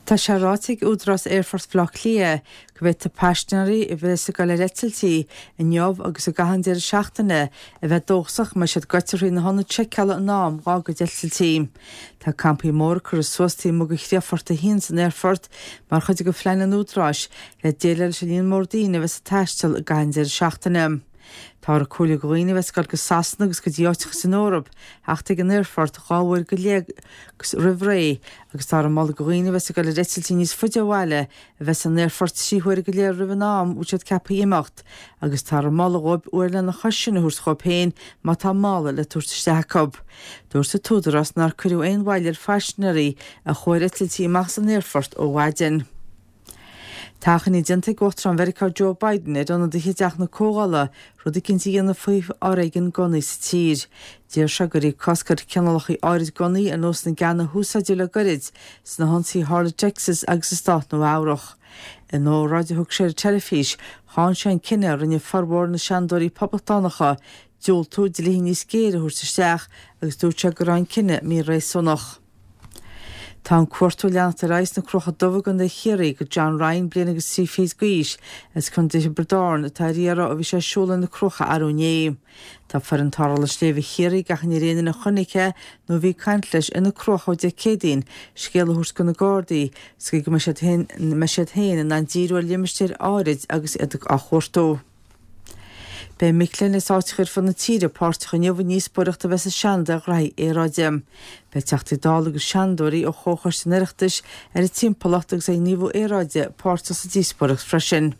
Tá sé ráigh údras Airforce Flach lia go bheith passionairí I bheith sa go le rétiltí in neamh agus a gahandéir seachtainna a bheith dósach me siad goitirí na honna tseile an nám gá go déiltiltí. Tá campaí mór chur suastí mo go chríofarta hín san Airfort mar chuid go phlein an údras le déile se líon mórdíine bheith sa taistil a gahandéir seachtainna. Tá a coolla goine bheits gal go sasna agus go dtíoteach san Órab, ach ag an Airfort gáhfuil go léag rihré agus tá mal goine bheits go le rétiltí níos fuideháile a bheits an Airfort síhuiir go léir rihanám útead cepa imacht, agus tá mal roib uirle na choisina hús chopéin má tá mála le túirteteachab. Dúir sa túdaras nar chuú éon bhailir fashionarí a chuir rétiltí imach san Airfort ó Bhaidin. Táchan í dinta gotar an Vericá Joe Biden donna de hideach na cógála rud cinnta dhéanana faoh áigen gonaí sa tír. Dír se gurí coscar ceanalachaí áirid gonaí a nós na gceanna húsáidir le gorid san na honsaí Harla Texas agus sa stát nó Amhrach. I nó radiothug séir telefís cháin sé an cinenne rinne farbór na seandóirí pobltánacha dúil tú de lí níos céire thuirteteach agus dúirte go rain cinenne mí rééis sonach. Tá an cuartú leananta reis na crucha dubh an de chéirí go John Ryan bliana agus sí fés gaois as chun de bredáin atá riara a bhí sé siúla na crucha arúné. Tá far an tarla sléomh chéirí gachan í réana na chunice nó bhí caiint leis ina crucha de cédaín scéala thuús go na Gardaí sca go me siad héin in an díú limistéir árid agus iad a chuirtó. Bei Michlen is áitiir fan na tíre páirtecha neomh níos buireachta bheits a seanda raith éráidem. Bei teachtaí dála go seandóirí ó chóchar san iireachtais ar a timpplacht agus é níomh éráide páirte sa díosbuireacht freisin.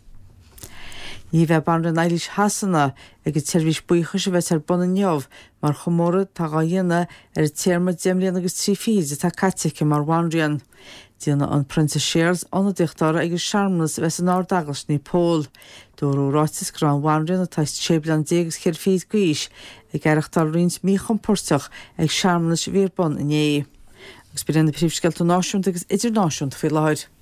Ní bheith ban an eilis hasanna ag go teirhís buocha se bheits ar buna neamh mar chomóra tá gá dhéana ar téirrma déimlíon agus trí fíd atá caitice mar bhainríon. Díana an Princess Shares anna diachtára agus seaarmnas bheits an ardaglas ní pól. Dúrú ráitis go an bhainríon a taist sébli an dégus chéir fíd gaois ag gaireachtar rins mí chompórteach ag seaarmnas bhírbun in é. Agus bíon na príomhsceiltú náisiúnta agus idirnáisiúnta fé láir.